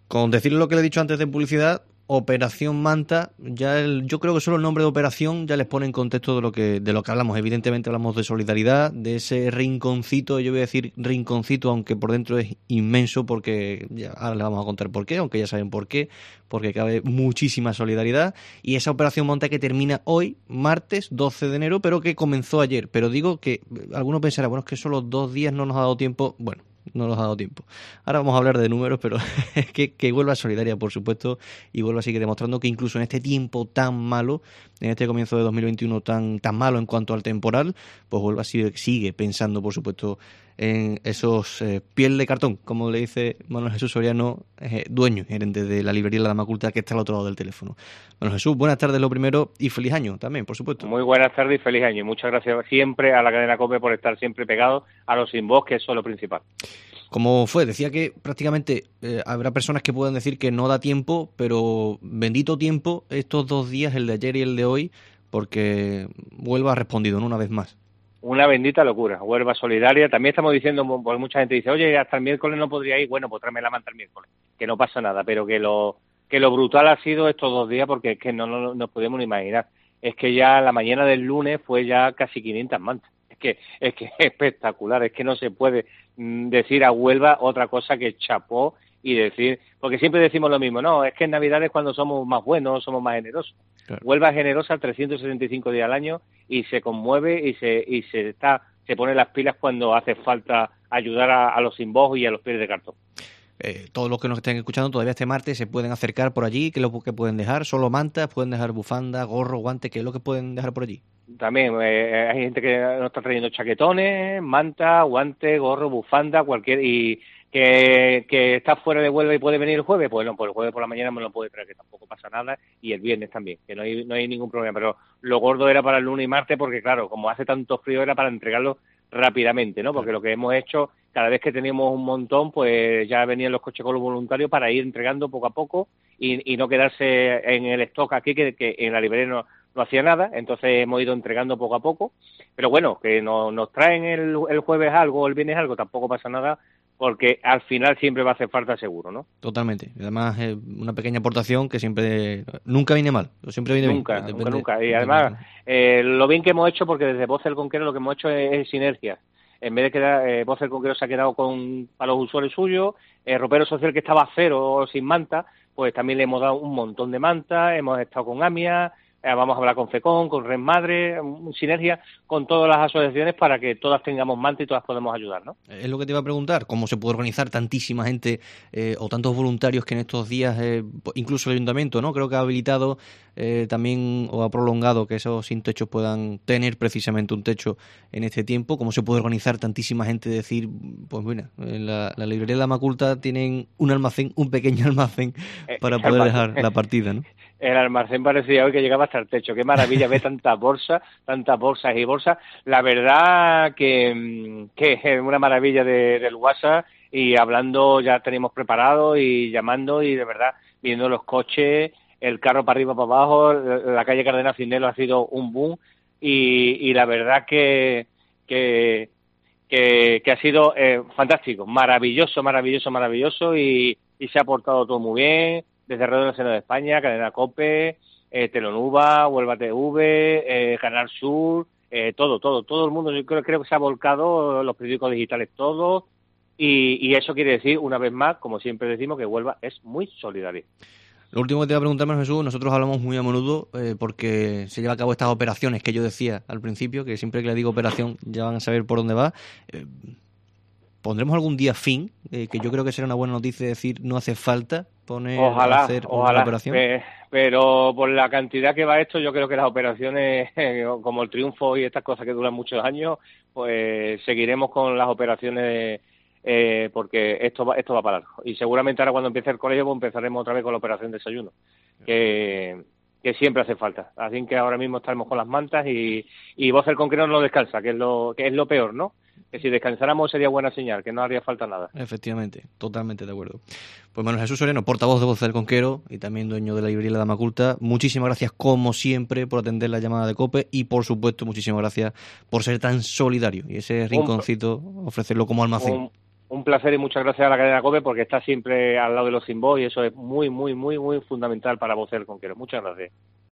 Con decirle lo que le he dicho antes de publicidad, Operación Manta, yo creo que solo el nombre de operación ya les pone en contexto de lo que hablamos. Evidentemente hablamos de solidaridad, de ese rinconcito, yo voy a decir rinconcito, aunque por dentro es inmenso, porque ahora les vamos a contar por qué, aunque ya saben por qué, porque cabe muchísima solidaridad. Y esa Operación Manta que termina hoy, martes 12 de enero, pero que comenzó ayer. Pero digo que algunos pensarán, bueno, es que solo 2 días no nos ha dado tiempo. Bueno, no nos ha dado tiempo. Ahora vamos a hablar de números, pero es que Huelva solidaria, por supuesto, y Huelva sigue demostrando que incluso en este tiempo tan malo, en este comienzo de 2021 tan malo en cuanto al temporal, pues Huelva sigue pensando, por supuesto, en esos piel de cartón, como le dice Manuel Jesús Soriano, dueño gerente de la librería La Dama Culta, que está al otro lado del teléfono. Manuel Jesús, buenas tardes lo primero y feliz año también, por supuesto. Muy buenas tardes y feliz año. Y muchas gracias siempre a la cadena COPE por estar siempre pegado a los sin voz, que eso es lo principal. ¿Cómo fue? Decía que prácticamente habrá personas que puedan decir que no da tiempo, pero bendito tiempo estos 2 días, el de ayer y el de hoy, porque Huelva ha respondido, ¿no? Una vez más. Una bendita locura. Huelva solidaria. También estamos diciendo, porque mucha gente dice, oye, hasta el miércoles no podría ir. Bueno, pues tráeme la manta el miércoles, que no pasa nada, pero que lo brutal ha sido estos 2 días, porque es que no nos podemos ni imaginar. Es que ya la mañana del lunes fue ya casi 500 mantas. Es que es espectacular, es que no se puede decir a Huelva otra cosa que chapó y decir, porque siempre decimos lo mismo, no, es que en Navidad es cuando somos más buenos, somos más generosos. Claro. Huelva es generosa 365 días al año y se conmueve y se pone las pilas cuando hace falta ayudar a los sin voz y a los pies de cartón. Todos los que nos estén escuchando todavía este martes se pueden acercar por allí. ¿Qué es lo que pueden dejar? ¿Solo mantas? ¿Pueden dejar bufanda, gorro, guante? ¿Qué es lo que pueden dejar por allí? También hay gente que nos está trayendo chaquetones, manta, guante, gorro, bufanda, cualquier, y que está fuera de Huelva y puede venir el jueves, pues no, pues el jueves por la mañana me lo puede traer, que tampoco pasa nada, y el viernes también, que no hay ningún problema, pero lo gordo era para el lunes y martes, porque claro, como hace tanto frío era para entregarlo rápidamente, ¿no? Porque lo que hemos hecho, cada vez que teníamos un montón, pues ya venían los coches con los voluntarios para ir entregando poco a poco y no quedarse en el stock aquí, que en la librería no hacía nada, entonces hemos ido entregando poco a poco, pero bueno, que nos traen el jueves algo o el viernes algo, tampoco pasa nada, porque al final siempre va a hacer falta seguro, ¿no? Totalmente. Además, una pequeña aportación que nunca viene mal, siempre viene bien. Nunca. Y además, lo bien que hemos hecho, porque desde Voz del Conquero lo que hemos hecho es sinergia. En vez de quedar, Voz del Conquero se ha quedado para los usuarios suyos, Ropero Social, que estaba a cero sin manta, pues también le hemos dado un montón de mantas, hemos estado con AMIA, vamos a hablar con FECON, con Red Madre, sinergia con todas las asociaciones para que todas tengamos manta y todas podemos ayudar, ¿no? Es lo que te iba a preguntar, ¿cómo se puede organizar tantísima gente o tantos voluntarios que en estos días, incluso el ayuntamiento, ¿no? Creo que ha habilitado también o ha prolongado que esos sin techos puedan tener precisamente un techo en este tiempo. ¿Cómo se puede organizar tantísima gente? Decir, pues mira, en la librería de la Maculta tienen un almacén, un pequeño almacén para poder dejar la partida, ¿no? El almacén parecía hoy que llegaba hasta el techo. Qué maravilla ver tantas bolsas y bolsas. La verdad que es una maravilla del WhatsApp, y hablando ya tenemos preparado y llamando, y de verdad viendo los coches, el carro para arriba, para abajo, la calle Cardenal Cisneros ha sido un boom, y la verdad que ha sido fantástico, maravilloso, y se ha portado todo muy bien. Desde Radio Nacional de España, Cadena COPE, Telonuba, Huelva TV, Canal Sur, todo el mundo, yo creo que se ha volcado, los periódicos digitales todos, y eso quiere decir, una vez más, como siempre decimos, que Huelva es muy solidaria. Lo último que te iba a preguntar, Jesús, nosotros hablamos muy a menudo porque se lleva a cabo estas operaciones que yo decía al principio, que siempre que le digo operación ya van a saber por dónde va. ¿Pondremos algún día fin? Que yo creo que será una buena noticia decir no hace falta hacer una operación. Pero por la cantidad que va esto, yo creo que las operaciones, como el Triunfo y estas cosas que duran muchos años, pues seguiremos con las operaciones, porque esto va para largo. Y seguramente ahora cuando empiece el colegio, pues empezaremos otra vez con la operación desayuno, que siempre hace falta. Así que ahora mismo estaremos con las mantas, y Voz del Conquero no descansa, que es lo peor, ¿no? Que si descansáramos sería buena señal, que no haría falta nada. Efectivamente, totalmente de acuerdo. Pues Manuel Jesús Soriano, portavoz de Voz del Conquero y también dueño de la librería La Dama Culta, muchísimas gracias como siempre por atender la llamada de COPE, y por supuesto muchísimas gracias por ser tan solidario y ese rinconcito ofrecerlo como almacén. Un placer y muchas gracias a la cadena COPE porque está siempre al lado de los sin voz y eso es muy, muy, muy, muy fundamental para Voces del Conquero. Muchas gracias.